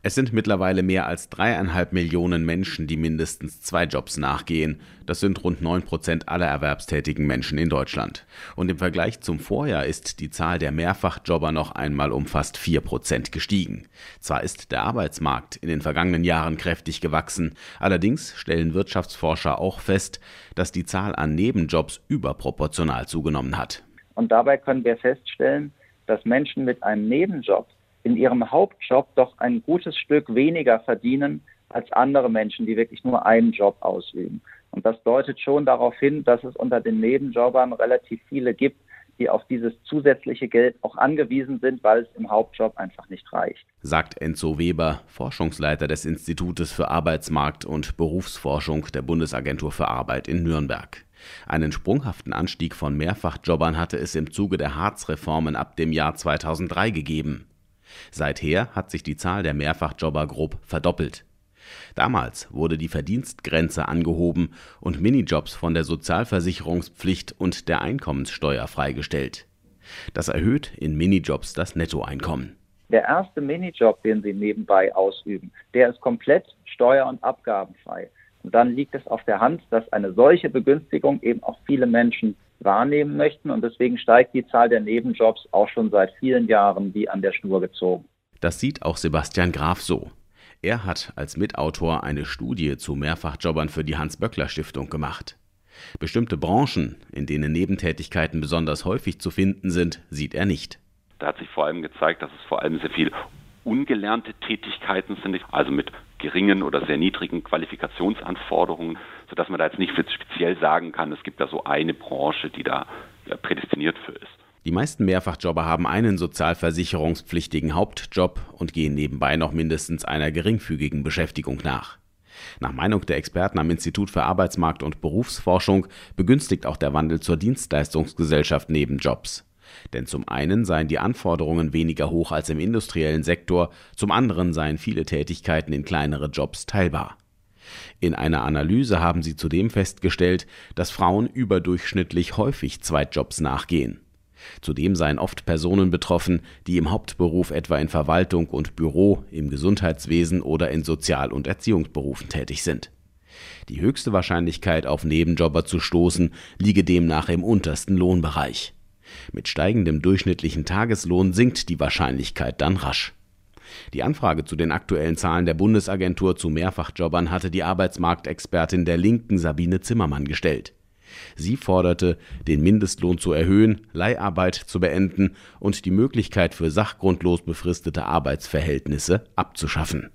Es sind mittlerweile mehr als 3,5 Millionen Menschen, die mindestens 2 Jobs nachgehen. Das sind rund 9% aller erwerbstätigen Menschen in Deutschland. Und im Vergleich zum Vorjahr ist die Zahl der Mehrfachjobber noch einmal um fast 4% gestiegen. Zwar ist der Arbeitsmarkt in den vergangenen Jahren kräftig gewachsen, allerdings stellen Wirtschaftsforscher auch fest, dass die Zahl an Nebenjobs überproportional zugenommen hat. Und dabei können wir feststellen, dass Menschen mit einem Nebenjob in ihrem Hauptjob doch ein gutes Stück weniger verdienen als andere Menschen, die wirklich nur einen Job ausüben. Und das deutet schon darauf hin, dass es unter den Nebenjobbern relativ viele gibt, die auf dieses zusätzliche Geld auch angewiesen sind, weil es im Hauptjob einfach nicht reicht. Sagt Enzo Weber, Forschungsleiter des Institutes für Arbeitsmarkt- und Berufsforschung der Bundesagentur für Arbeit in Nürnberg. Einen sprunghaften Anstieg von Mehrfachjobbern hatte es im Zuge der Hartz-Reformen ab dem Jahr 2003 gegeben. Seither hat sich die Zahl der Mehrfachjobber grob verdoppelt. Damals wurde die Verdienstgrenze angehoben und Minijobs von der Sozialversicherungspflicht und der Einkommenssteuer freigestellt. Das erhöht in Minijobs das Nettoeinkommen. Der erste Minijob, den Sie nebenbei ausüben, der ist komplett steuer- und abgabenfrei. Und dann liegt es auf der Hand, dass eine solche Begünstigung eben auch viele Menschen wahrnehmen möchten. Und deswegen steigt die Zahl der Nebenjobs auch schon seit vielen Jahren wie an der Schnur gezogen. Das sieht auch Sebastian Graf so. Er hat als Mitautor eine Studie zu Mehrfachjobbern für die Hans-Böckler-Stiftung gemacht. Bestimmte Branchen, in denen Nebentätigkeiten besonders häufig zu finden sind, sieht er nicht. Da hat sich vor allem gezeigt, dass es vor allem sehr viel ungelernte Tätigkeiten sind, also mit geringen oder sehr niedrigen Qualifikationsanforderungen, sodass man da jetzt nicht speziell sagen kann, es gibt da so eine Branche, die da prädestiniert für ist. Die meisten Mehrfachjobber haben einen sozialversicherungspflichtigen Hauptjob und gehen nebenbei noch mindestens einer geringfügigen Beschäftigung nach. Nach Meinung der Experten am Institut für Arbeitsmarkt- und Berufsforschung begünstigt auch der Wandel zur Dienstleistungsgesellschaft Nebenjobs. Denn zum einen seien die Anforderungen weniger hoch als im industriellen Sektor, zum anderen seien viele Tätigkeiten in kleinere Jobs teilbar. In einer Analyse haben sie zudem festgestellt, dass Frauen überdurchschnittlich häufig Zweitjobs nachgehen. Zudem seien oft Personen betroffen, die im Hauptberuf etwa in Verwaltung und Büro, im Gesundheitswesen oder in Sozial- und Erziehungsberufen tätig sind. Die höchste Wahrscheinlichkeit, auf Nebenjobber zu stoßen, liege demnach im untersten Lohnbereich. Mit steigendem durchschnittlichen Tageslohn sinkt die Wahrscheinlichkeit dann rasch. Die Anfrage zu den aktuellen Zahlen der Bundesagentur zu Mehrfachjobbern hatte die Arbeitsmarktexpertin der Linken Sabine Zimmermann gestellt. Sie forderte, den Mindestlohn zu erhöhen, Leiharbeit zu beenden und die Möglichkeit für sachgrundlos befristete Arbeitsverhältnisse abzuschaffen.